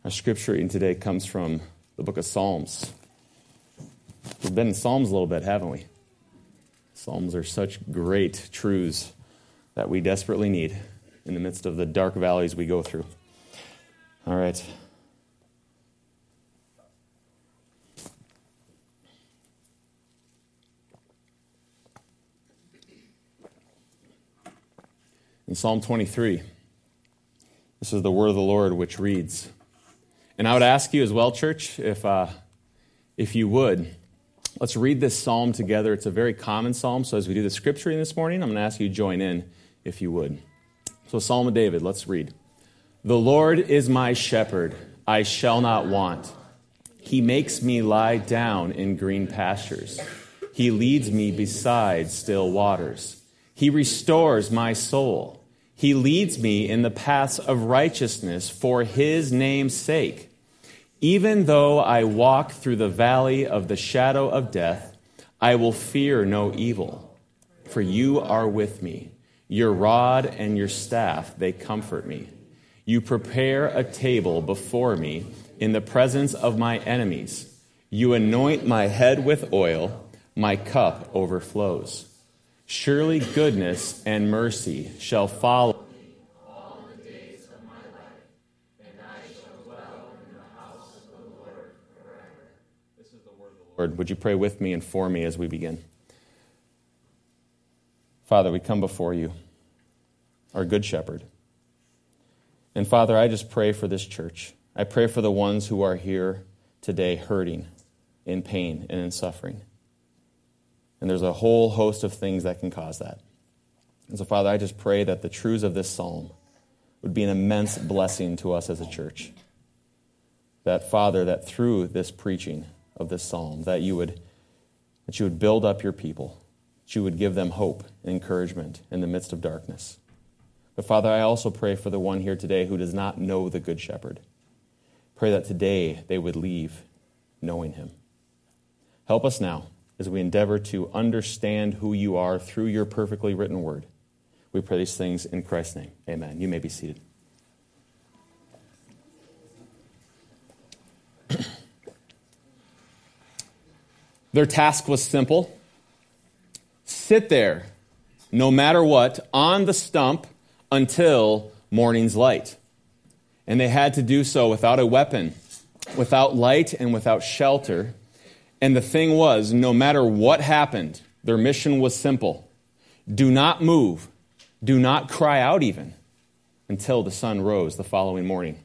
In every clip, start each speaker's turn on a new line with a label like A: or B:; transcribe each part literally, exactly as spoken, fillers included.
A: Our scripture reading today comes from the book of Psalms. We've been in Psalms a little bit, haven't we? Psalms are such great truths that we desperately need in the midst of the dark valleys we go through. All right. In Psalm twenty-three, this is the word of the Lord which reads, and I would ask you as well, church, if uh, if you would, let's read this psalm together. It's a very common psalm, so as we do the scripture reading this morning, I'm going to ask you to join in if you would. So Psalm of David, let's read. The Lord is my shepherd, I shall not want. He makes me lie down in green pastures. He leads me beside still waters. He restores my soul. He leads me in the paths of righteousness for his name's sake. Even though I walk through the valley of the shadow of death, I will fear no evil, for you are with me. Your rod and your staff, they comfort me. You prepare a table before me in the presence of my enemies. You anoint my head with oil, my cup overflows. Surely goodness and mercy shall follow me all the days of my life, and I shall dwell in the house of the Lord forever. This is the word of the Lord. Would you pray with me and for me as we begin? Father, we come before you, our good shepherd. And Father, I just pray for this church. I pray for the ones who are here today hurting, in pain, and in suffering. And there's a whole host of things that can cause that. And so, Father, I just pray that the truths of this psalm would be an immense blessing to us as a church. That, Father, that through this preaching of this psalm, that you would, that you would build up your people, that you would give them hope and encouragement in the midst of darkness. But, Father, I also pray for the one here today who does not know the Good Shepherd. Pray that today they would leave knowing him. Help us now as we endeavor to understand who you are through your perfectly written word. We pray these things in Christ's name. Amen. You may be seated. Their task was simple. Sit there, no matter what, on the stump until morning's light. And they had to do so without a weapon, without light, and without shelter. And the thing was, no matter what happened, their mission was simple. Do not move. Do not cry out even until the sun rose the following morning.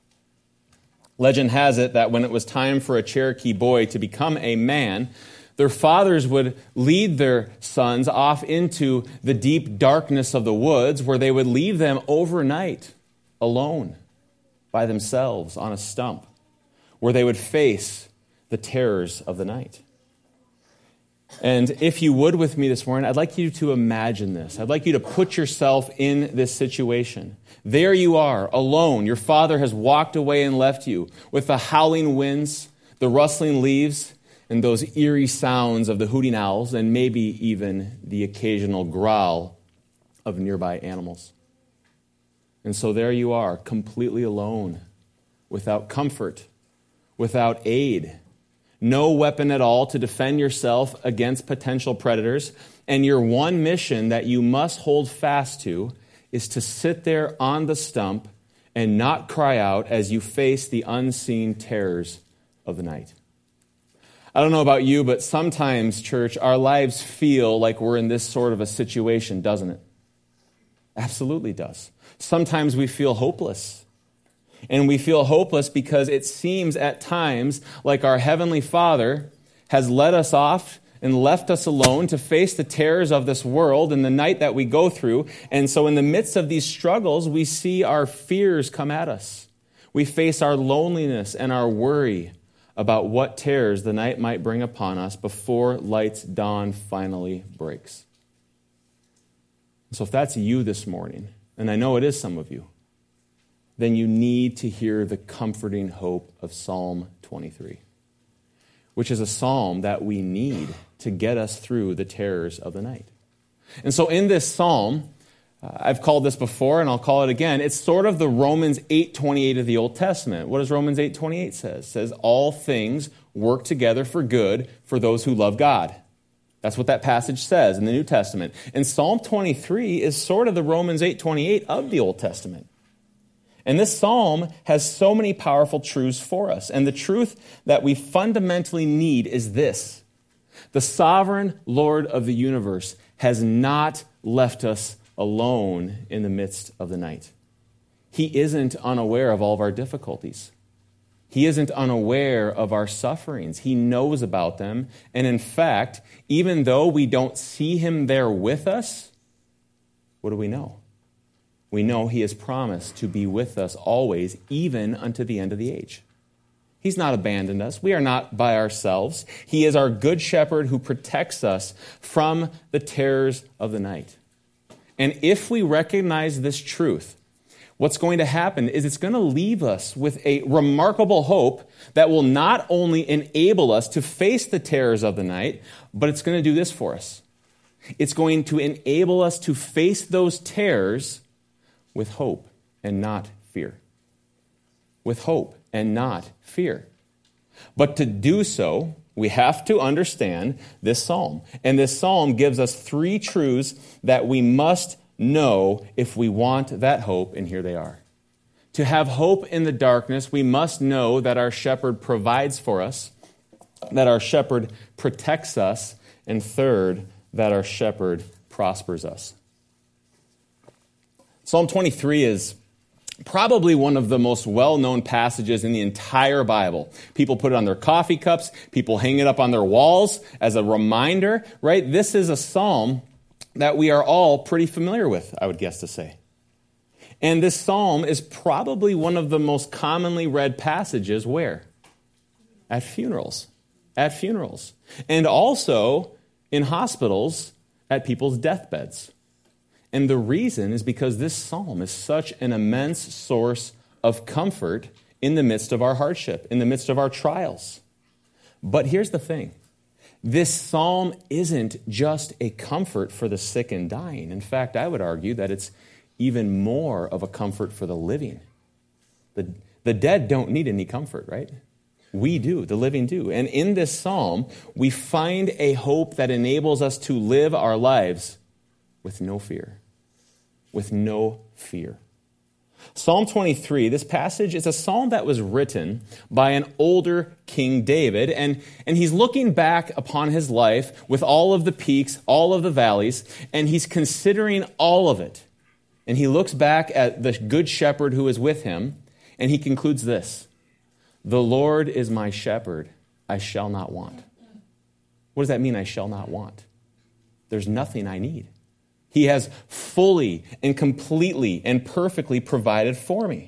A: Legend has it that when it was time for a Cherokee boy to become a man, their fathers would lead their sons off into the deep darkness of the woods where they would leave them overnight alone by themselves on a stump where they would face the terrors of the night. And if you would with me this morning, I'd like you to imagine this. I'd like you to put yourself in this situation. There you are, alone. Your father has walked away and left you with the howling winds, the rustling leaves, and those eerie sounds of the hooting owls, and maybe even the occasional growl of nearby animals. And so there you are, completely alone, without comfort, without aid, no weapon at all to defend yourself against potential predators, and your one mission that you must hold fast to is to sit there on the stump and not cry out as you face the unseen terrors of the night. I don't know about you, but sometimes, church, our lives feel like we're in this sort of a situation, doesn't it? Absolutely does. Sometimes we feel hopeless. And we feel hopeless because it seems at times like our Heavenly Father has let us off and left us alone to face the terrors of this world and the night that we go through. And so in the midst of these struggles, we see our fears come at us. We face our loneliness and our worry about what terrors the night might bring upon us before light's dawn finally breaks. So if that's you this morning, and I know it is some of you, then you need to hear the comforting hope of Psalm twenty-three, which is a psalm that we need to get us through the terrors of the night. And so in this psalm, I've called this before, and I'll call it again. It's sort of the Romans eight twenty-eight of the Old Testament. What does Romans eight twenty-eight says? It says, all things work together for good for those who love God. That's what that passage says in the New Testament. And Psalm twenty-three is sort of the Romans eight twenty-eight of the Old Testament. And this psalm has so many powerful truths for us. And the truth that we fundamentally need is this: the sovereign Lord of the universe has not left us alone in the midst of the night. He isn't unaware of all of our difficulties. He isn't unaware of our sufferings. He knows about them. And in fact, even though we don't see him there with us, what do we know? We know he has promised to be with us always, even unto the end of the age. He's not abandoned us. We are not by ourselves. He is our good shepherd who protects us from the terrors of the night. And if we recognize this truth, what's going to happen is it's going to leave us with a remarkable hope that will not only enable us to face the terrors of the night, but it's going to do this for us. It's going to enable us to face those terrors with hope and not fear. With hope and not fear. But to do so, we have to understand this psalm. And this psalm gives us three truths that we must know if we want that hope, and here they are. To have hope in the darkness, we must know that our shepherd provides for us, that our shepherd protects us, and third, that our shepherd prospers us. Psalm twenty-three is probably one of the most well-known passages in the entire Bible. People put it on their coffee cups. People hang it up on their walls as a reminder, right? This is a psalm that we are all pretty familiar with, I would guess to say. And this psalm is probably one of the most commonly read passages where? At funerals. At funerals. And also in hospitals at people's deathbeds. And the reason is because this psalm is such an immense source of comfort in the midst of our hardship, in the midst of our trials. But here's the thing. This psalm isn't just a comfort for the sick and dying. In fact, I would argue that it's even more of a comfort for the living. The, the dead don't need any comfort, right? We do, the living do. And in this psalm, we find a hope that enables us to live our lives with no fear. With no fear. Psalm twenty-three, this passage is a psalm that was written by an older King David, and, and he's looking back upon his life with all of the peaks, all of the valleys, and he's considering all of it. And he looks back at the good shepherd who is with him, and he concludes this: the Lord is my shepherd, I shall not want. What does that mean, I shall not want? There's nothing I need. He has fully and completely and perfectly provided for me.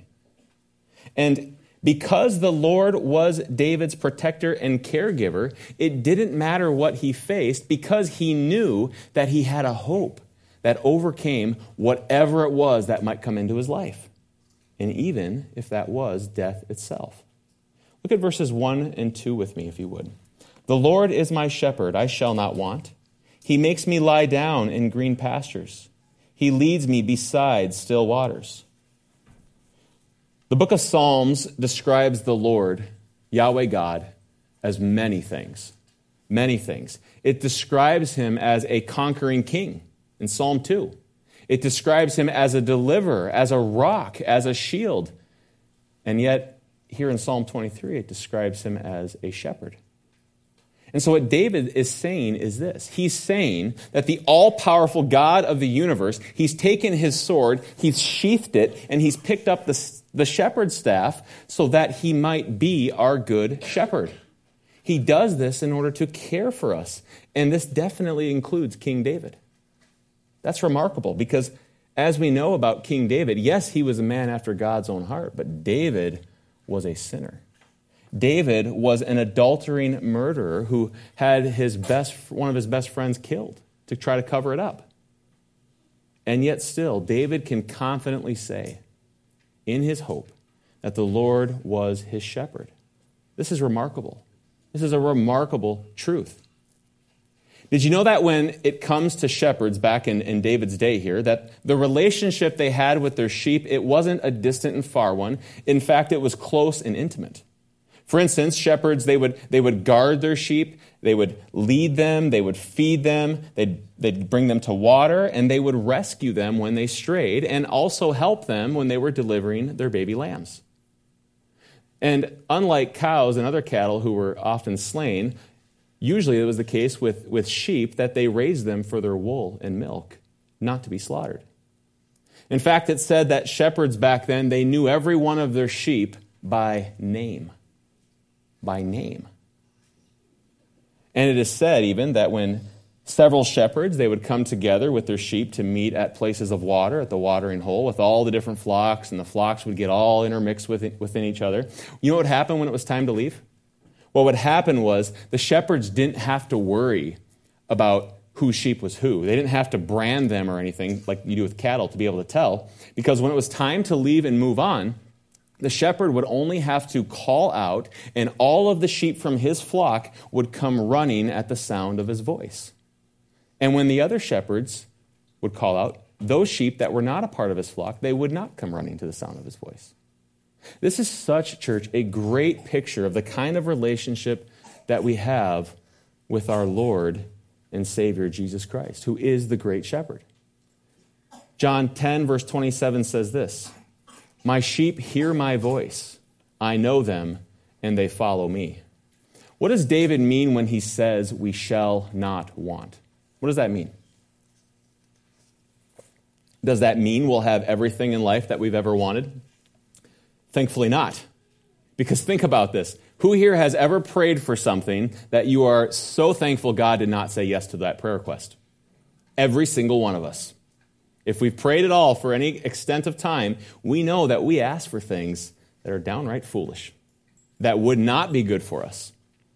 A: And because the Lord was David's protector and caregiver, it didn't matter what he faced because he knew that he had a hope that overcame whatever it was that might come into his life. And even if that was death itself. Look at verses one and two with me, if you would. The Lord is my shepherd, I shall not want. He makes me lie down in green pastures. He leads me beside still waters. The book of Psalms describes the Lord, Yahweh God, as many things. Many things. It describes him as a conquering king in Psalm two. It describes him as a deliverer, as a rock, as a shield. And yet, here in Psalm twenty-three, it describes him as a shepherd. And so what David is saying is this. He's saying that the all-powerful God of the universe, he's taken his sword, he's sheathed it, and he's picked up the, the shepherd's staff so that he might be our good shepherd. He does this in order to care for us. And this definitely includes King David. That's remarkable because as we know about King David, yes, he was a man after God's own heart, but David was a sinner. David was an adultering murderer who had his best, one of his best friends killed to try to cover it up. And yet still, David can confidently say in his hope that the Lord was his shepherd. This is remarkable. This is a remarkable truth. Did you know that when it comes to shepherds back in, in David's day here, that the relationship they had with their sheep, it wasn't a distant and far one. In fact, it was close and intimate. For instance, shepherds, they would they would guard their sheep, they would lead them, they would feed them, they'd, they'd bring them to water, and they would rescue them when they strayed, and also help them when they were delivering their baby lambs. And unlike cows and other cattle who were often slain, usually it was the case with, with sheep that they raised them for their wool and milk, not to be slaughtered. In fact, it said that shepherds back then, they knew every one of their sheep by name. By name. And it is said even that when several shepherds, they would come together with their sheep to meet at places of water, at the watering hole, with all the different flocks, and the flocks would get all intermixed within, within each other. You know what happened when it was time to leave? What would happen was the shepherds didn't have to worry about whose sheep was who. They didn't have to brand them or anything like you do with cattle to be able to tell, because when it was time to leave and move on, the shepherd would only have to call out, and all of the sheep from his flock would come running at the sound of his voice. And when the other shepherds would call out, those sheep that were not a part of his flock, they would not come running to the sound of his voice. This is such, church, a great picture of the kind of relationship that we have with our Lord and Savior, Jesus Christ, who is the great shepherd. John ten, verse twenty-seven says this, "My sheep hear my voice. I know them, and they follow me." What does David mean when he says we shall not want? What does that mean? Does that mean we'll have everything in life that we've ever wanted? Thankfully not. Because think about this. Who here has ever prayed for something that you are so thankful God did not say yes to that prayer request? Every single one of us. If we've prayed at all for any extent of time, we know that we ask for things that are downright foolish, that would not be good for us.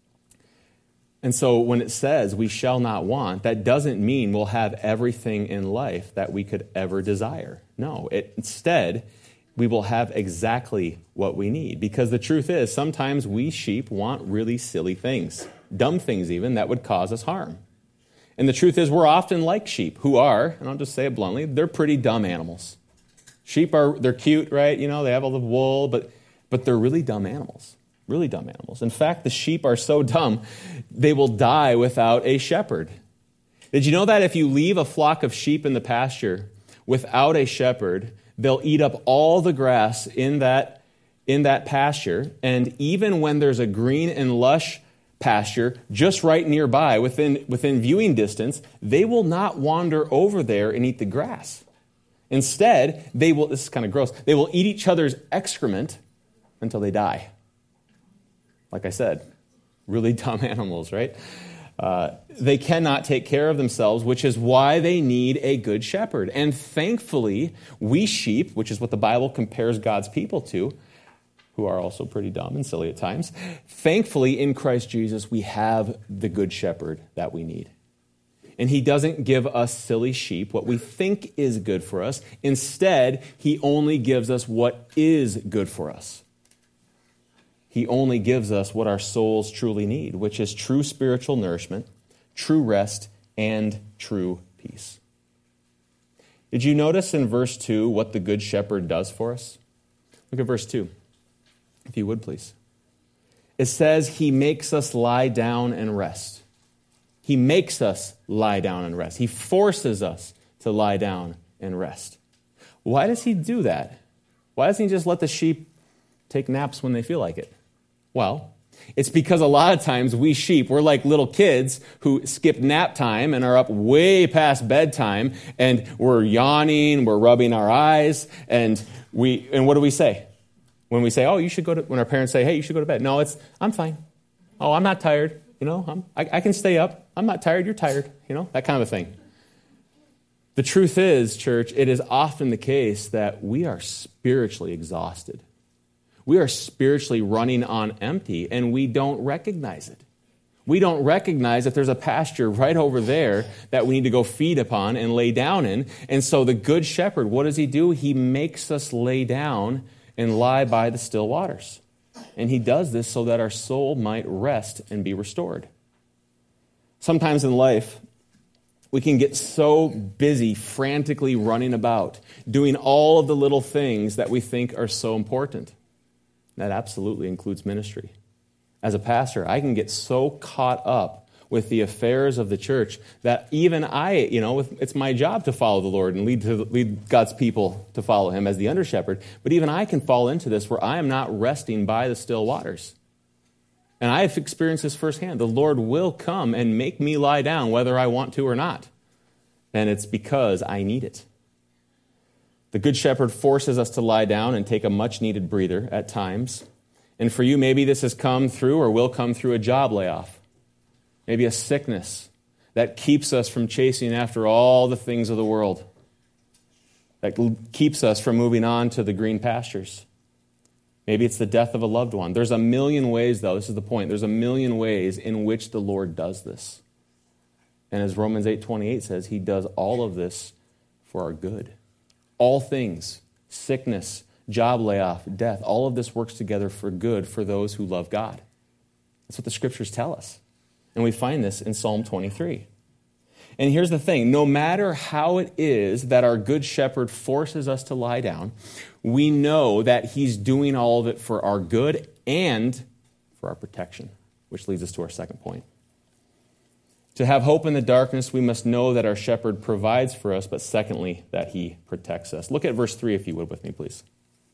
A: And so when it says we shall not want, that doesn't mean we'll have everything in life that we could ever desire. No, it, instead, we will have exactly what we need. Because the truth is, sometimes we sheep want really silly things, dumb things even, that would cause us harm. And the truth is, we're often like sheep, who are, and I'll just say it bluntly, they're pretty dumb animals. Sheep are, they're cute, right? You know, they have all the wool, but but they're really dumb animals. Really dumb animals. In fact, the sheep are so dumb, they will die without a shepherd. Did you know that if you leave a flock of sheep in the pasture without a shepherd, they'll eat up all the grass in that, in that pasture, and even when there's a green and lush pasture just right nearby, within, within viewing distance, they will not wander over there and eat the grass. Instead, they will, this is kind of gross, they will eat each other's excrement until they die. Like I said, really dumb animals, right? Uh, they cannot take care of themselves, which is why they need a good shepherd. And thankfully, we sheep, which is what the Bible compares God's people to, who are also pretty dumb and silly at times, thankfully, in Christ Jesus, we have the good shepherd that we need. And he doesn't give us silly sheep, what we think is good for us. Instead, he only gives us what is good for us. He only gives us what our souls truly need, which is true spiritual nourishment, true rest, and true peace. Did you notice in verse two what the Good Shepherd does for us? Look at verse two, if you would, please. It says, he makes us lie down and rest. He makes us lie down and rest. He forces us to lie down and rest. Why does he do that? Why doesn't he just let the sheep take naps when they feel like it? Well, it's because a lot of times we sheep, we're like little kids who skip nap time and are up way past bedtime, and we're yawning, we're rubbing our eyes, and we and what do we say? When we say, oh, you should go to, when our parents say, hey, you should go to bed. No, it's, I'm fine. Oh, I'm not tired. You know, I'm, I, I can stay up. I'm not tired. You're tired. You know, that kind of a thing. The truth is, church, it is often the case that we are spiritually exhausted. We are spiritually running on empty, and we don't recognize it. We don't recognize that there's a pasture right over there that we need to go feed upon and lay down in. And so the Good Shepherd, what does he do? He makes us lay down and lie by the still waters. And he does this so that our soul might rest and be restored. Sometimes in life, we can get so busy, frantically running about, doing all of the little things that we think are so important. That absolutely includes ministry. As a pastor, I can get so caught up with the affairs of the church that even I, you know, it's my job to follow the Lord and lead to lead God's people to follow him as the under shepherd. But even I can fall into this where I am not resting by the still waters. And I have experienced this firsthand. The Lord will come and make me lie down whether I want to or not. And it's because I need it. The Good Shepherd forces us to lie down and take a much-needed breather at times. And for you, maybe this has come through or will come through a job layoff. Maybe a sickness that keeps us from chasing after all the things of the world. That keeps us from moving on to the green pastures. Maybe it's the death of a loved one. There's a million ways, though. This is the point. There's a million ways in which the Lord does this. And as Romans eight twenty-eight says, he does all of this for our good. All things, sickness, job layoff, death, all of this works together for good for those who love God. That's what the scriptures tell us. And we find this in Psalm twenty-three. And here's the thing. No matter how it is that our good shepherd forces us to lie down, we know that he's doing all of it for our good and for our protection, which leads us to our second point. To have hope in the darkness, we must know that our shepherd provides for us, but secondly, that he protects us. Look at verse three, if you would, with me, please.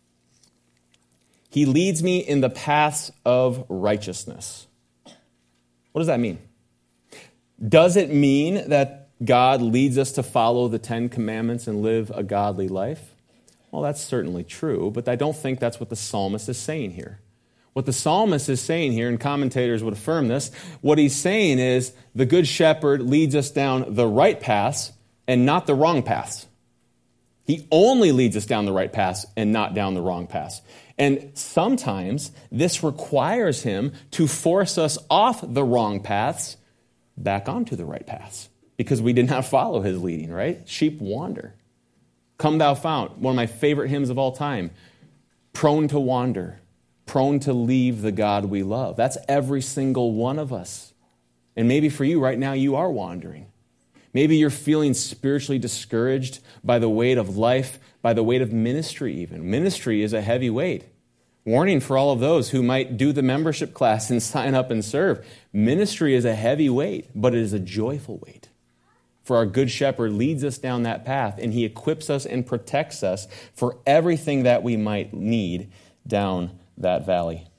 A: He leads me in the paths of righteousness. What does that mean? Does it mean that God leads us to follow the Ten Commandments and live a godly life? Well, that's certainly true, but I don't think that's what the psalmist is saying here. What the psalmist is saying here, and commentators would affirm this, what he's saying is the Good Shepherd leads us down the right paths and not the wrong paths. He only leads us down the right paths and not down the wrong paths. And sometimes this requires him to force us off the wrong paths back onto the right paths because we did not follow his leading, right? Sheep wander. Come thou fount, one of my favorite hymns of all time. Prone to wander, prone to leave the God we love. That's every single one of us. And maybe for you right now, you are wandering. Maybe you're feeling spiritually discouraged by the weight of life, by the weight of ministry even. Ministry is a heavy weight. Warning for all of those who might do the membership class and sign up and serve. Ministry is a heavy weight, but it is a joyful weight. For our Good Shepherd leads us down that path, and he equips us and protects us for everything that we might need down that valley.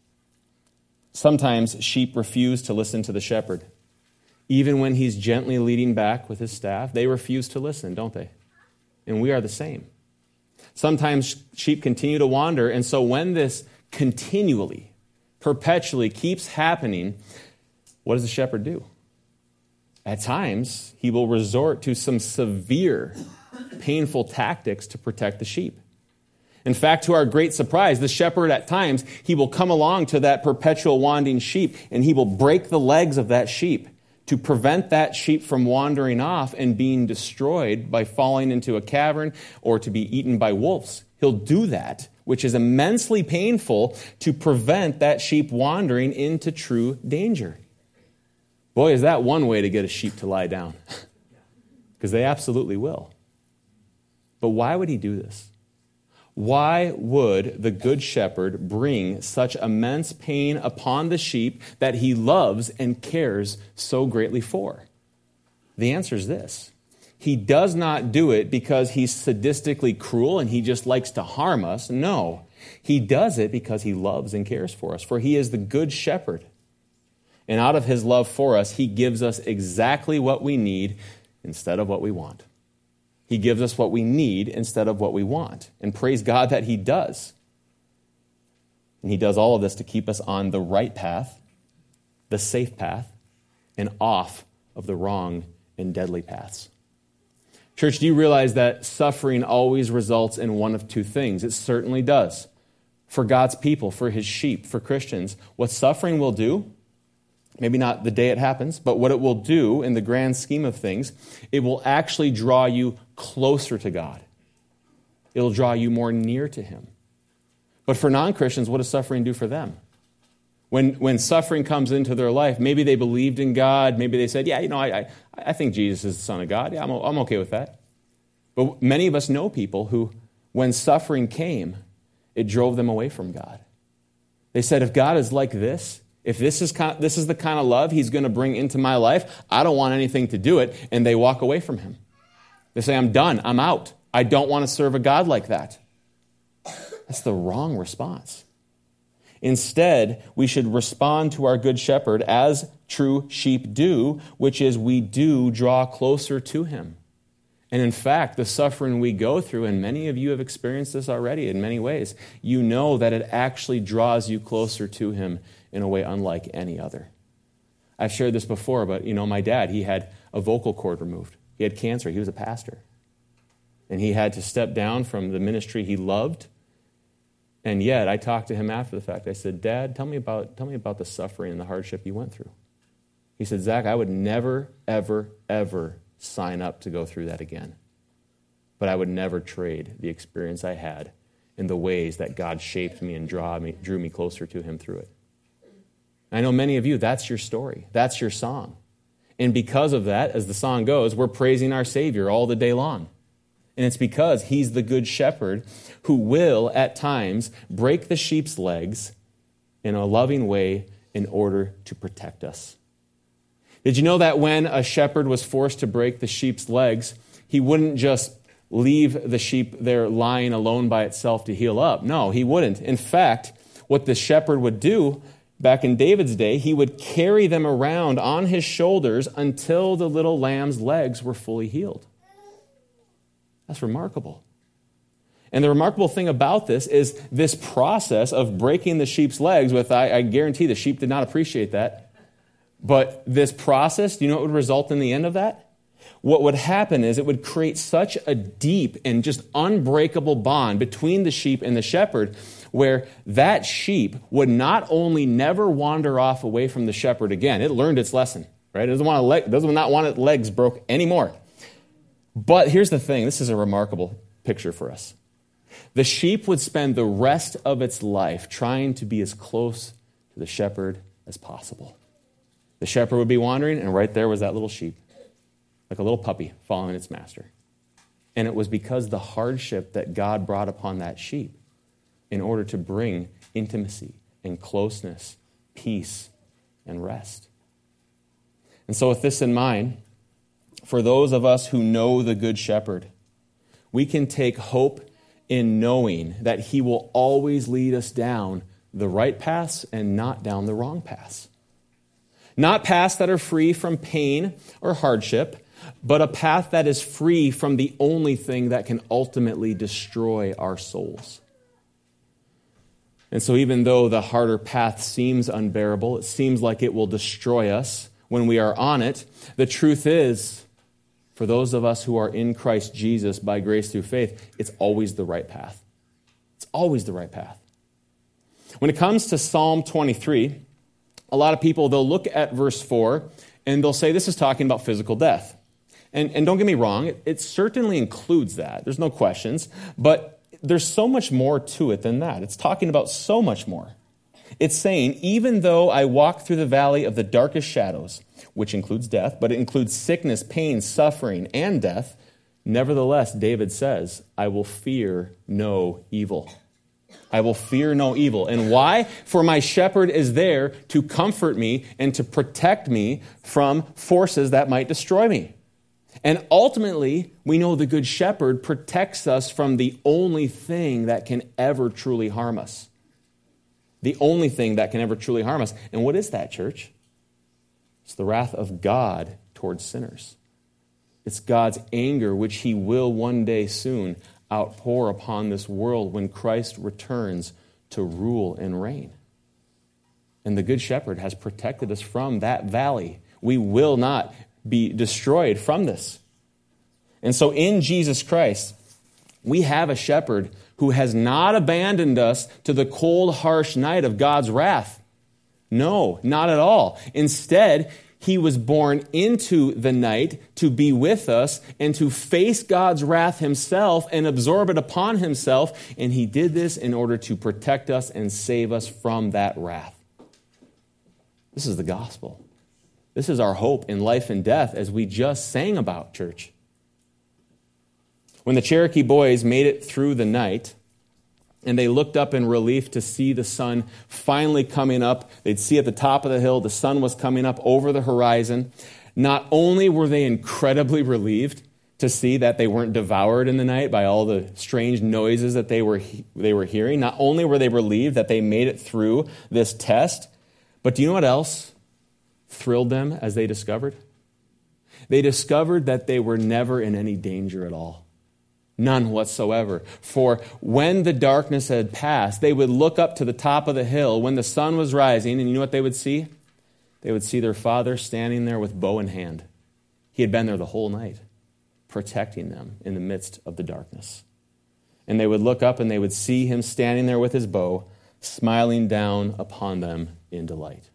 A: Sometimes sheep refuse to listen to the shepherd. Even when he's gently leading back with his staff, they refuse to listen, don't they? And we are the same. Sometimes sheep continue to wander, and so when this continually, perpetually keeps happening, what does the shepherd do? At times, he will resort to some severe, painful tactics to protect the sheep. In fact, to our great surprise, the shepherd at times, he will come along to that perpetual wandering sheep, and he will break the legs of that sheep to prevent that sheep from wandering off and being destroyed by falling into a cavern or to be eaten by wolves. He'll do that, which is immensely painful, to prevent that sheep wandering into true danger. Boy, is that one way to get a sheep to lie down. Because they absolutely will. But why would he do this? Why would the Good Shepherd bring such immense pain upon the sheep that he loves and cares so greatly for? The answer is this. He does not do it because he's sadistically cruel and he just likes to harm us. No, he does it because he loves and cares for us, for he is the Good Shepherd. And out of his love for us, he gives us exactly what we need instead of what we want. He gives us what we need instead of what we want. And praise God that he does. And he does all of this to keep us on the right path, the safe path, and off of the wrong and deadly paths. Church, do you realize that suffering always results in one of two things? It certainly does. For God's people, for his sheep, for Christians, what suffering will do, maybe not the day it happens, but what it will do in the grand scheme of things, it will actually draw you closer to God. It'll draw you more near to him. But for non-Christians, what does suffering do for them? When, when suffering comes into their life, maybe they believed in God. Maybe they said, yeah, you know, I, I, I think Jesus is the Son of God. Yeah, I'm, I'm okay with that. But many of us know people who, when suffering came, it drove them away from God. They said, if God is like this, if this is kind of, this is the kind of love he's going to bring into my life, I don't want anything to do it. And they walk away from him. They say, I'm done. I'm out. I don't want to serve a God like that. That's the wrong response. Instead, we should respond to our good shepherd as true sheep do, which is we do draw closer to him. And in fact, the suffering we go through, and many of you have experienced this already in many ways, you know that it actually draws you closer to him in a way unlike any other. I've shared this before, but you know, my dad, he had a vocal cord removed. He had cancer. He was a pastor. And he had to step down from the ministry he loved. And yet, I talked to him after the fact. I said, Dad, tell me about tell me about the suffering and the hardship you went through. He said, Zach, I would never, ever, ever sign up to go through that again. But I would never trade the experience I had in the ways that God shaped me and draw me, drew me closer to him through it. I know many of you, that's your story. That's your song. And because of that, as the song goes, we're praising our Savior all the day long. And it's because he's the good shepherd who will, at times, break the sheep's legs in a loving way in order to protect us. Did you know that when a shepherd was forced to break the sheep's legs, he wouldn't just leave the sheep there lying alone by itself to heal up? No, he wouldn't. In fact, what the shepherd would do back in David's day, he would carry them around on his shoulders until the little lamb's legs were fully healed. That's remarkable. And the remarkable thing about this is this process of breaking the sheep's legs with, I, I guarantee the sheep did not appreciate that. But this process, do you know what would result in the end of that? What would happen is it would create such a deep and just unbreakable bond between the sheep and the shepherd where that sheep would not only never wander off away from the shepherd again. It learned its lesson, right? It doesn't want to leg, doesn't not want its legs broke anymore. But here's the thing. This is a remarkable picture for us. The sheep would spend the rest of its life trying to be as close to the shepherd as possible. The shepherd would be wandering, and right there was that little sheep, like a little puppy following its master. And it was because the hardship that God brought upon that sheep in order to bring intimacy and closeness, peace, and rest. And so with this in mind, for those of us who know the Good Shepherd, we can take hope in knowing that he will always lead us down the right paths and not down the wrong paths. Not paths that are free from pain or hardship, but a path that is free from the only thing that can ultimately destroy our souls. And so even though the harder path seems unbearable, it seems like it will destroy us when we are on it, the truth is, for those of us who are in Christ Jesus by grace through faith, it's always the right path. It's always the right path. When it comes to Psalm twenty-three, a lot of people, they'll look at verse four and they'll say this is talking about physical death. And, and don't get me wrong, it, it certainly includes that. There's no questions. But there's so much more to it than that. It's talking about so much more. It's saying, even though I walk through the valley of the darkest shadows, which includes death, but it includes sickness, pain, suffering, and death, nevertheless, David says, I will fear no evil. I will fear no evil. And why? For my shepherd is there to comfort me and to protect me from forces that might destroy me. And ultimately, we know the Good Shepherd protects us from the only thing that can ever truly harm us. The only thing that can ever truly harm us. And what is that, church? It's the wrath of God towards sinners. It's God's anger, which he will one day soon outpour upon this world when Christ returns to rule and reign. And the Good Shepherd has protected us from that valley. We will not be destroyed from this. And so in Jesus Christ, we have a shepherd who has not abandoned us to the cold, harsh night of God's wrath. No, not at all. Instead, he was born into the night to be with us and to face God's wrath himself and absorb it upon himself. And he did this in order to protect us and save us from that wrath. This is the gospel. This is our hope in life and death, as we just sang about, church. When the Cherokee boys made it through the night, and they looked up in relief to see the sun finally coming up, they'd see at the top of the hill, the sun was coming up over the horizon. Not only were they incredibly relieved to see that they weren't devoured in the night by all the strange noises that they were they were hearing, not only were they relieved that they made it through this test, but do you know what else thrilled them as they discovered? They discovered that they were never in any danger at all. None whatsoever. For when the darkness had passed, they would look up to the top of the hill when the sun was rising, and you know what they would see? They would see their father standing there with bow in hand. He had been there the whole night, protecting them in the midst of the darkness. And they would look up and they would see him standing there with his bow, smiling down upon them in delight.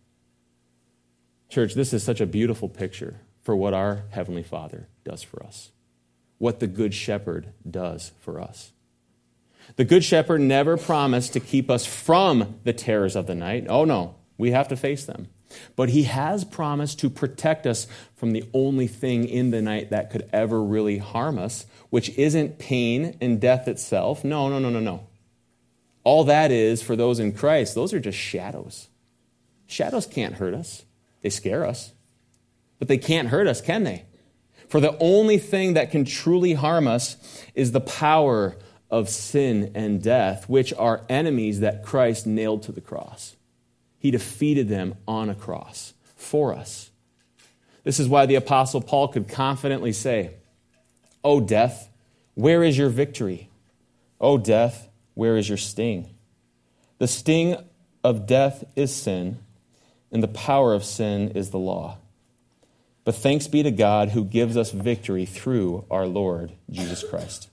A: Church, this is such a beautiful picture for what our Heavenly Father does for us, what the Good Shepherd does for us. The Good Shepherd never promised to keep us from the terrors of the night. Oh no, we have to face them. But he has promised to protect us from the only thing in the night that could ever really harm us, which isn't pain and death itself. No, no, no, no, no. All that is, for those in Christ, those are just shadows. Shadows can't hurt us. They scare us. But they can't hurt us, can they? For the only thing that can truly harm us is the power of sin and death, which are enemies that Christ nailed to the cross. He defeated them on a cross for us. This is why the Apostle Paul could confidently say, "O death, where is your victory? O death, where is your sting? The sting of death is sin, and the power of sin is the law. But thanks be to God who gives us victory through our Lord Jesus Christ."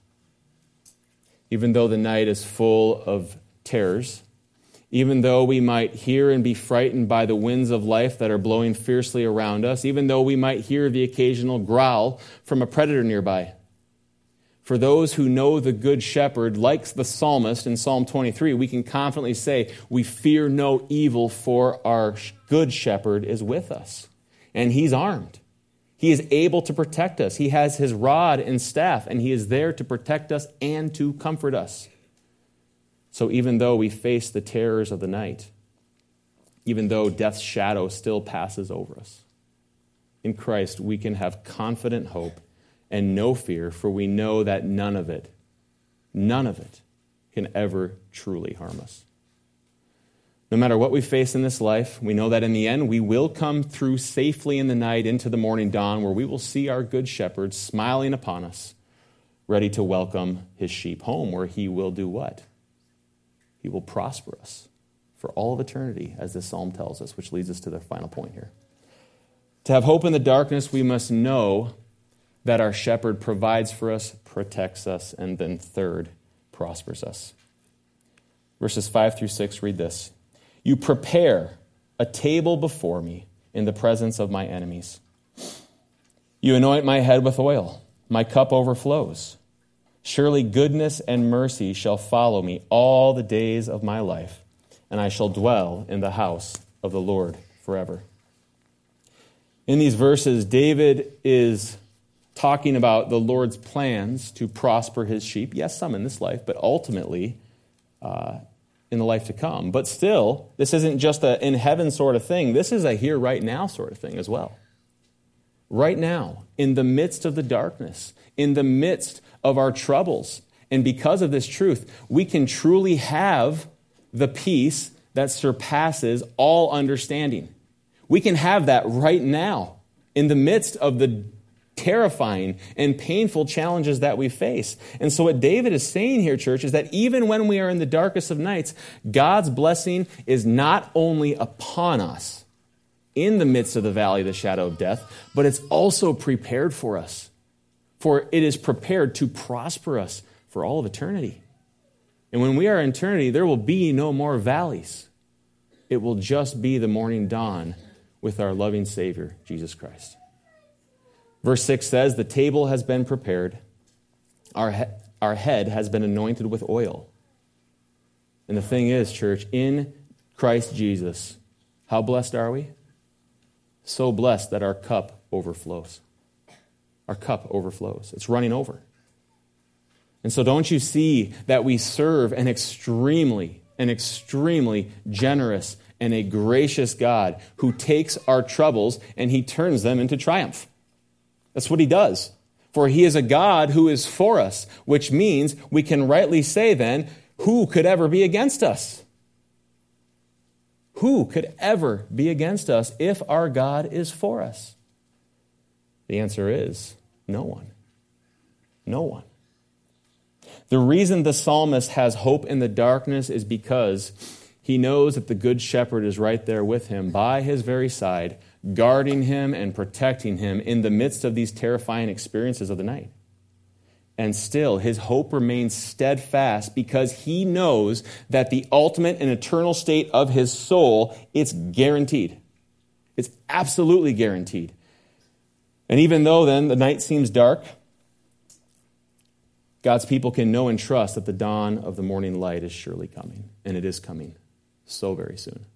A: Even though the night is full of terrors, even though we might hear and be frightened by the winds of life that are blowing fiercely around us, even though we might hear the occasional growl from a predator nearby, for those who know the Good Shepherd, like the psalmist in Psalm twenty-three, we can confidently say, we fear no evil, for our Good Shepherd is with us. And he's armed. He is able to protect us. He has his rod and staff, and he is there to protect us and to comfort us. So even though we face the terrors of the night, even though death's shadow still passes over us, in Christ we can have confident hope and no fear, for we know that none of it, none of it can ever truly harm us. No matter what we face in this life, we know that in the end we will come through safely in the night into the morning dawn, where we will see our Good Shepherd smiling upon us, ready to welcome his sheep home, where he will do what? He will prosper us for all of eternity, as this psalm tells us, which leads us to the final point here. To have hope in the darkness, we must know that our shepherd provides for us, protects us, and then third, prospers us. Verses five through six read this. You prepare a table before me in the presence of my enemies. You anoint my head with oil. My cup overflows. Surely goodness and mercy shall follow me all the days of my life, and I shall dwell in the house of the Lord forever. In these verses, David is talking about the Lord's plans to prosper his sheep. Yes, some in this life, but ultimately uh, in the life to come. But still, this isn't just a in heaven sort of thing. This is a here, right now sort of thing as well. Right now, in the midst of the darkness, in the midst of our troubles, and because of this truth, we can truly have the peace that surpasses all understanding. We can have that right now in the midst of the terrifying and painful challenges that we face. And so what David is saying here, church, is that even when we are in the darkest of nights, God's blessing is not only upon us in the midst of the valley of the shadow of death, but it's also prepared for us. For it is prepared to prosper us for all of eternity. And when we are in eternity, there will be no more valleys. It will just be the morning dawn with our loving Savior, Jesus Christ. Verse six says, the table has been prepared. Our, he- our head has been anointed with oil. And the thing is, church, in Christ Jesus, how blessed are we? so blessed that our cup overflows. Our cup overflows. It's running over. And so don't you see that we serve an extremely, an extremely generous and a gracious God who takes our troubles and he turns them into triumph. That's what he does. For he is a God who is for us, which means we can rightly say then, who could ever be against us? Who could ever be against us if our God is for us? The answer is no one. No one. The reason the psalmist has hope in the darkness is because he knows that the good shepherd is right there with him by his very side, guarding him and protecting him in the midst of these terrifying experiences of the night. And still, his hope remains steadfast because he knows that the ultimate and eternal state of his soul, it's guaranteed. It's absolutely guaranteed. And even though then the night seems dark, God's people can know and trust that the dawn of the morning light is surely coming, and it is coming so very soon.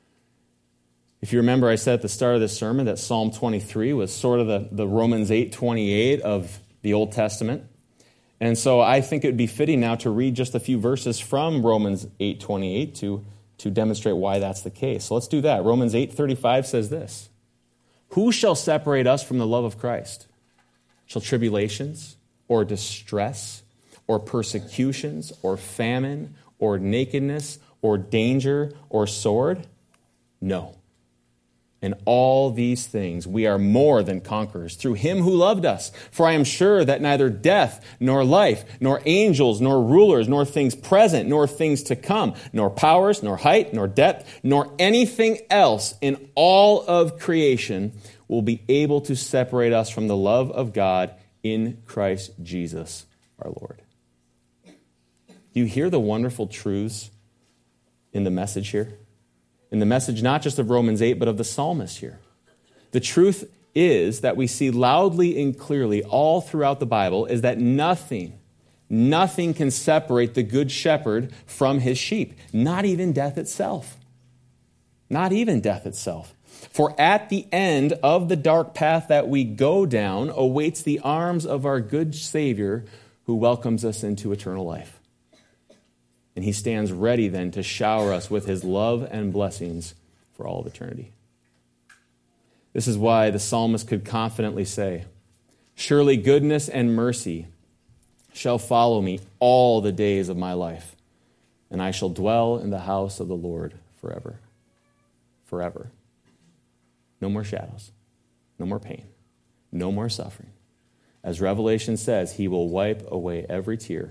A: If you remember, I said at the start of this sermon that Psalm twenty-three was sort of the, the Romans eight twenty-eight of the Old Testament. And so I think it would be fitting now to read just a few verses from Romans eight twenty-eight to, to demonstrate why that's the case. So let's do that. Romans eight thirty-five says this: "Who shall separate us from the love of Christ? Shall tribulations, or distress, or persecutions, or famine, or nakedness, or danger, or sword? No. In all these things we are more than conquerors through him who loved us. For I am sure that neither death, nor life, nor angels, nor rulers, nor things present, nor things to come, nor powers, nor height, nor depth, nor anything else in all of creation will be able to separate us from the love of God in Christ Jesus our Lord." Do you hear the wonderful truths in the message here? In the message not just of Romans eight, but of the psalmist here. The truth is that we see loudly and clearly all throughout the Bible is that nothing, nothing can separate the good shepherd from his sheep. Not even death itself. Not even death itself. For at the end of the dark path that we go down awaits the arms of our good Savior who welcomes us into eternal life. And he stands ready then to shower us with his love and blessings for all of eternity. This is why the psalmist could confidently say, "Surely goodness and mercy shall follow me all the days of my life, and I shall dwell in the house of the Lord forever." Forever. No more shadows. No more pain. No more suffering. As Revelation says, he will wipe away every tear.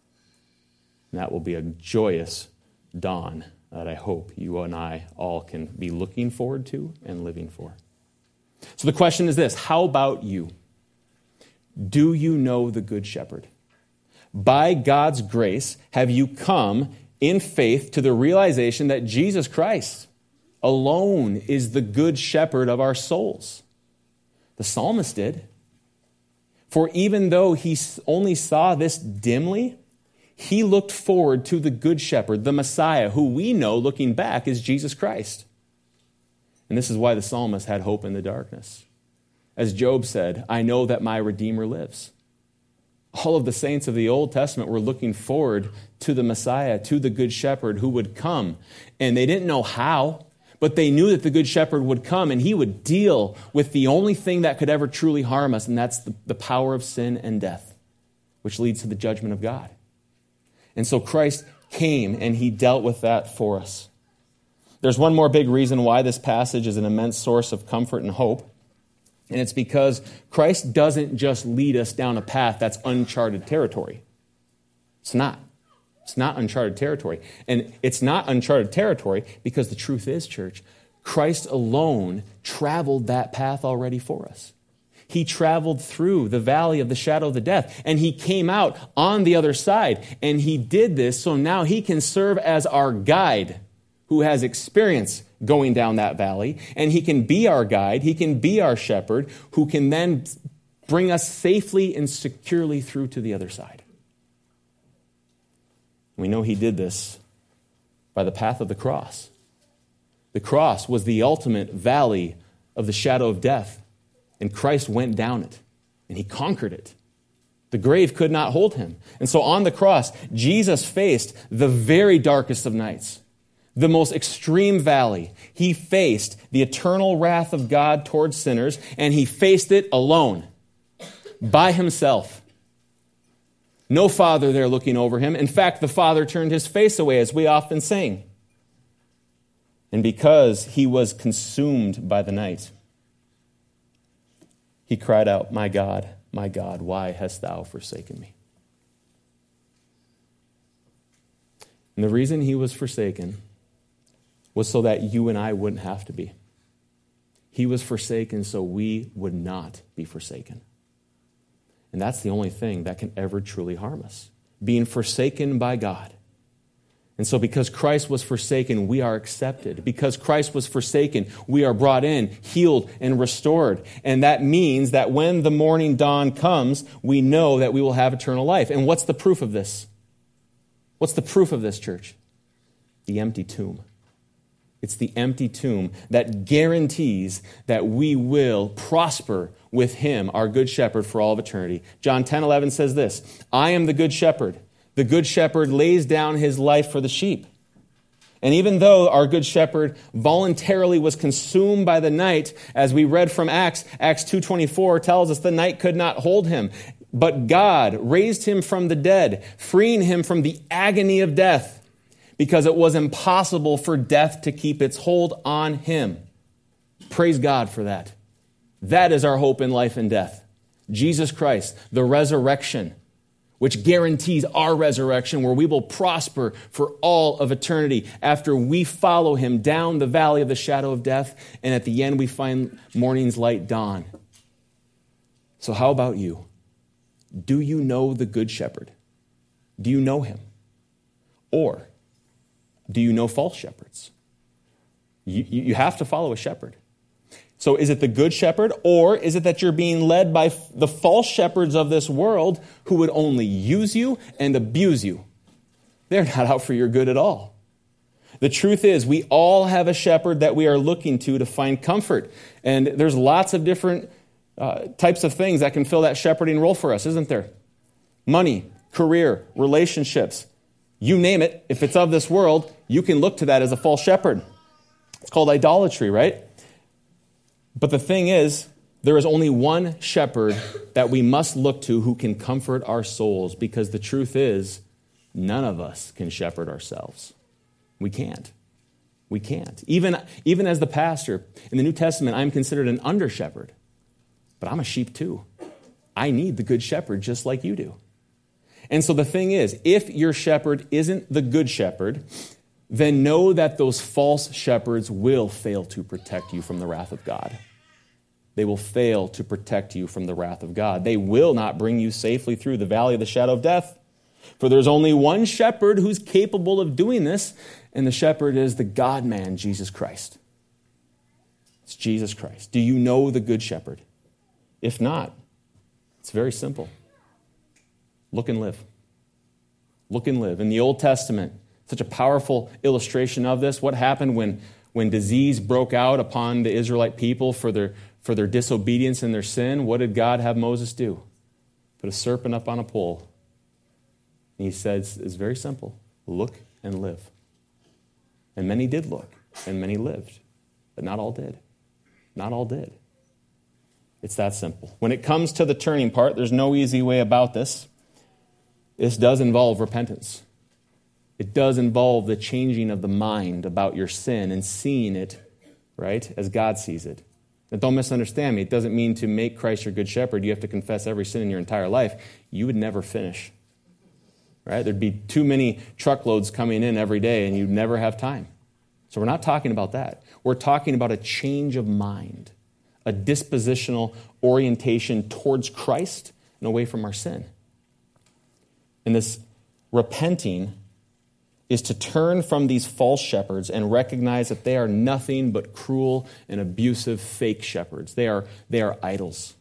A: And that will be a joyous dawn that I hope you and I all can be looking forward to and living for. So the question is this: how about you? Do you know the Good Shepherd? By God's grace, have you come in faith to the realization that Jesus Christ alone is the Good Shepherd of our souls? The psalmist did. For even though he only saw this dimly, he looked forward to the Good Shepherd, the Messiah, who we know, looking back, is Jesus Christ. And this is why the psalmist had hope in the darkness. As Job said, "I know that my Redeemer lives." All of the saints of the Old Testament were looking forward to the Messiah, to the Good Shepherd who would come. And they didn't know how, but they knew that the Good Shepherd would come and he would deal with the only thing that could ever truly harm us, and that's the, the power of sin and death, which leads to the judgment of God. And so Christ came and he dealt with that for us. There's one more big reason why this passage is an immense source of comfort and hope. And it's because Christ doesn't just lead us down a path that's uncharted territory. It's not. It's not uncharted territory. And it's not uncharted territory because the truth is, church, Christ alone traveled that path already for us. He traveled through the valley of the shadow of the death, and he came out on the other side. And he did this so now he can serve as our guide who has experience going down that valley. And he can be our guide. He can be our shepherd who can then bring us safely and securely through to the other side. We know he did this by the path of the cross. The cross was the ultimate valley of the shadow of death, and Christ went down it, and he conquered it. The grave could not hold him. And so on the cross, Jesus faced the very darkest of nights, the most extreme valley. He faced the eternal wrath of God towards sinners, and he faced it alone, by himself. No father there looking over him. In fact, the Father turned his face away, as we often sing. And because he was consumed by the night, he cried out, "My God, my God, why hast thou forsaken me?" And the reason he was forsaken was so that you and I wouldn't have to be. He was forsaken so we would not be forsaken. And that's the only thing that can ever truly harm us, being forsaken by God. And so because Christ was forsaken, we are accepted. Because Christ was forsaken, we are brought in, healed, and restored. And that means that when the morning dawn comes, we know that we will have eternal life. And what's the proof of this? What's the proof of this, church? The empty tomb. It's the empty tomb that guarantees that we will prosper with him, our good shepherd, for all of eternity. John ten eleven says this, "I am the good shepherd. The good shepherd lays down his life for the sheep." And even though our good shepherd voluntarily was consumed by the night, as we read from Acts, Acts two twenty-four tells us the night could not hold him. But God raised him from the dead, freeing him from the agony of death, because it was impossible for death to keep its hold on him. Praise God for that. That is our hope in life and death. Jesus Christ, the resurrection, which guarantees our resurrection, where we will prosper for all of eternity after we follow him down the valley of the shadow of death, and at the end we find morning's light dawn. So how about you? Do you know the Good Shepherd? Do you know him? Or do you know false shepherds? You, you have to follow a shepherd. So is it the Good Shepherd, or is it that you're being led by the false shepherds of this world who would only use you and abuse you? They're not out for your good at all. The truth is, we all have a shepherd that we are looking to to find comfort. And there's lots of different uh, types of things that can fill that shepherding role for us, isn't there? Money, career, relationships. You name it, if it's of this world, you can look to that as a false shepherd. It's called idolatry, right? But the thing is, there is only one shepherd that we must look to who can comfort our souls, because the truth is, none of us can shepherd ourselves. We can't. We can't. Even, even as the pastor, in the New Testament, I'm considered an under-shepherd. But I'm a sheep too. I need the good shepherd just like you do. And so the thing is, if your shepherd isn't the good shepherd, then know that those false shepherds will fail to protect you from the wrath of God. They will fail to protect you from the wrath of God. They will not bring you safely through the valley of the shadow of death. For there's only one shepherd who's capable of doing this, and the shepherd is the God-man, Jesus Christ. It's Jesus Christ. Do you know the good shepherd? If not, it's very simple. Look and live. Look and live. In the Old Testament, such a powerful illustration of this. What happened when, when disease broke out upon the Israelite people for their, for their disobedience and their sin? What did God have Moses do? Put a serpent up on a pole. And he says, it's very simple. Look and live. And many did look, and many lived. But not all did. Not all did. It's that simple. When it comes to the turning part, there's no easy way about this. This does involve repentance. It does involve the changing of the mind about your sin and seeing it, right, as God sees it. Now, don't misunderstand me. It doesn't mean to make Christ your good shepherd, you have to confess every sin in your entire life. You would never finish, right? There'd be too many truckloads coming in every day, and you'd never have time. So we're not talking about that. We're talking about a change of mind, a dispositional orientation towards Christ and away from our sin. And this repenting is to turn from these false shepherds and recognize that they are nothing but cruel and abusive fake shepherds. They are, they are idols.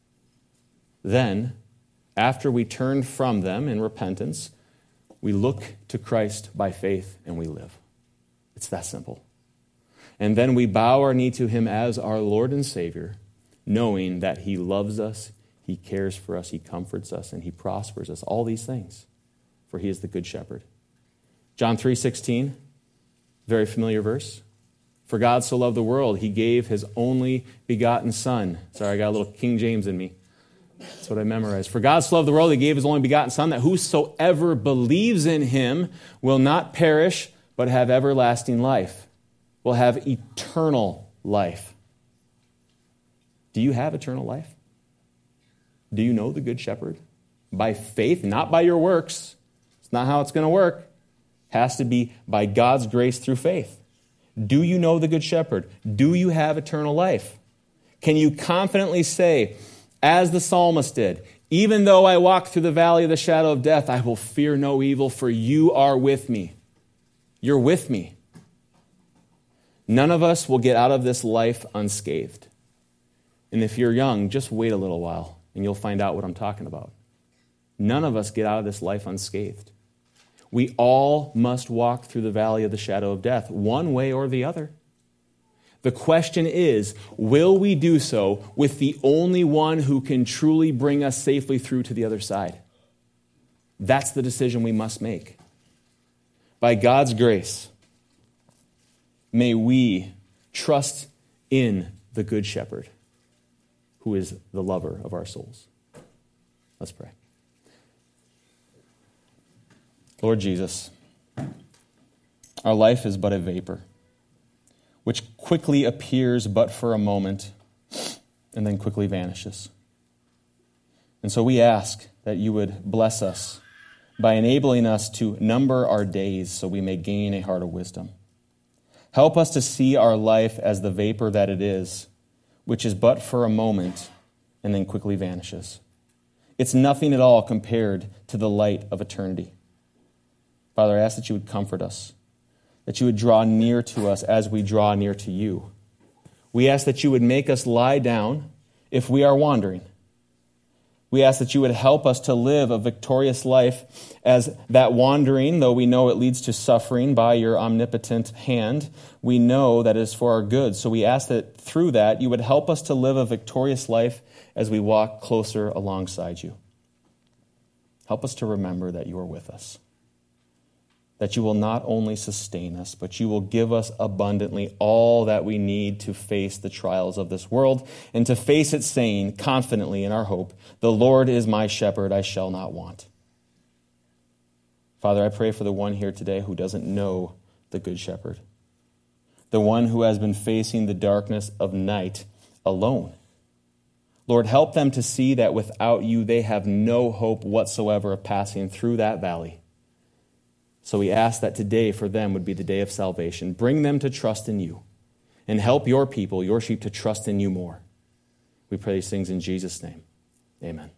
A: Then, after we turn from them in repentance, we look to Christ by faith and we live. It's that simple. And then we bow our knee to him as our Lord and Savior, knowing that he loves us, he cares for us, he comforts us, and he prospers us. All these things, for he is the good shepherd. John three sixteen, very familiar verse. For God so loved the world, he gave his only begotten Son. Sorry, I got a little King James in me. That's what I memorized. For God so loved the world, he gave his only begotten Son, that whosoever believes in him will not perish, but have everlasting life, will have eternal life. Do you have eternal life? Do you know the Good Shepherd? By faith, not by your works. It's not how it's going to work. It has to be by God's grace through faith. Do you know the Good Shepherd? Do you have eternal life? Can you confidently say, as the psalmist did, even though I walk through the valley of the shadow of death, I will fear no evil, for you are with me. You're with me. None of us will get out of this life unscathed. And if you're young, just wait a little while, and you'll find out what I'm talking about. None of us get out of this life unscathed. We all must walk through the valley of the shadow of death, one way or the other. The question is, will we do so with the only one who can truly bring us safely through to the other side? That's the decision we must make. By God's grace, may we trust in the Good Shepherd, who is the lover of our souls. Let's pray. Lord Jesus, our life is but a vapor, which quickly appears but for a moment and then quickly vanishes. And so we ask that you would bless us by enabling us to number our days so we may gain a heart of wisdom. Help us to see our life as the vapor that it is, which is but for a moment and then quickly vanishes. It's nothing at all compared to the light of eternity. Father, I ask that you would comfort us, that you would draw near to us as we draw near to you. We ask that you would make us lie down if we are wandering. We ask that you would help us to live a victorious life as that wandering, though we know it leads to suffering by your omnipotent hand, we know that it is for our good. So we ask that through that you would help us to live a victorious life as we walk closer alongside you. Help us to remember that you are with us, that you will not only sustain us, but you will give us abundantly all that we need to face the trials of this world and to face it saying confidently in our hope, the Lord is my shepherd, I shall not want. Father, I pray for the one here today who doesn't know the Good Shepherd, the one who has been facing the darkness of night alone. Lord, help them to see that without you, they have no hope whatsoever of passing through that valley. So we ask that today for them would be the day of salvation. Bring them to trust in you and help your people, your sheep, to trust in you more. We pray these things in Jesus' name. Amen.